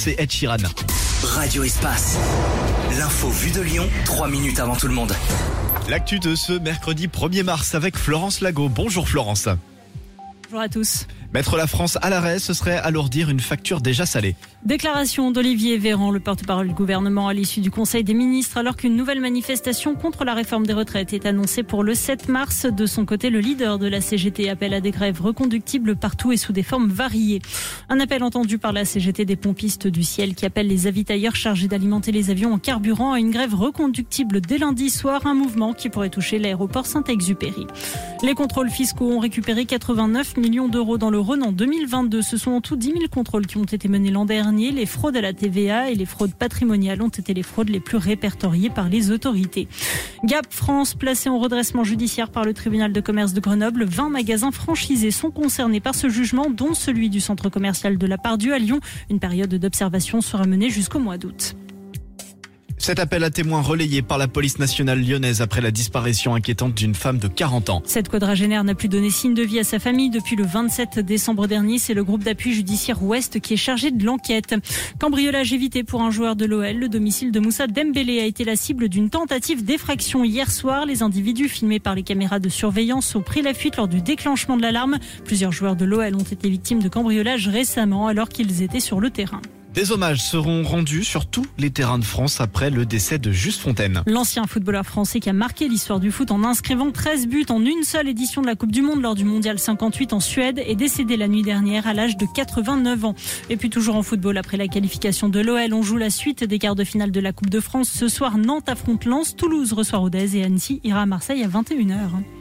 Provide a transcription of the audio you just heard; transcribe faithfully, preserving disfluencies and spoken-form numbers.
C'est Ed Sheeran. Radio Espace. L'info vue de Lyon, trois minutes avant tout le monde. L'actu de ce mercredi premier mars avec Florence Lago. Bonjour Florence. Bonjour à tous. Mettre la France à l'arrêt, ce serait alourdir une facture déjà salée. Déclaration d'Olivier Véran, le porte-parole du gouvernement à l'issue du Conseil des ministres, alors qu'une nouvelle manifestation contre la réforme des retraites est annoncée pour le sept mars. De son côté, le leader de la C G T appelle à des grèves reconductibles partout et sous des formes variées. Un appel entendu par la C G T des pompistes du ciel qui appelle les avitailleurs chargés d'alimenter les avions en carburant à une grève reconductible dès lundi soir, un mouvement qui pourrait toucher l'aéroport Saint-Exupéry. Les contrôles fiscaux ont récupéré quatre-vingt-neuf millions d'euros dans le Rhône en deux mille vingt-deux. Ce sont en tout dix mille contrôles qui ont été menés l'an dernier. Les fraudes à la T V A et les fraudes patrimoniales ont été les fraudes les plus répertoriées par les autorités. Gap France, placé en redressement judiciaire par le tribunal de commerce de Grenoble. vingt magasins franchisés sont concernés par ce jugement, dont celui du centre commercial de la Part-Dieu à Lyon. Une période d'observation sera menée jusqu'au mois d'août. Cet appel à témoins relayé par la police nationale lyonnaise après la disparition inquiétante d'une femme de quarante ans. Cette quadragénaire n'a plus donné signe de vie à sa famille depuis le vingt-sept décembre dernier. C'est le groupe d'appui judiciaire Ouest qui est chargé de l'enquête. Cambriolage évité pour un joueur de l'O L. Le domicile de Moussa Dembélé a été la cible d'une tentative d'effraction hier soir. Les individus filmés par les caméras de surveillance ont pris la fuite lors du déclenchement de l'alarme. Plusieurs joueurs de l'O L ont été victimes de cambriolage récemment alors qu'ils étaient sur le terrain. Des hommages seront rendus sur tous les terrains de France après le décès de Juste Fontaine. L'ancien footballeur français qui a marqué l'histoire du foot en inscrivant treize buts en une seule édition de la Coupe du Monde lors du Mondial cinquante-huit en Suède est décédé la nuit dernière à l'âge de quatre-vingt-neuf ans. Et puis toujours en football, après la qualification de l'O L, on joue la suite des quarts de finale de la Coupe de France. Ce soir, Nantes affronte Lens, Toulouse reçoit Rodez et Annecy ira à Marseille à vingt et une heures.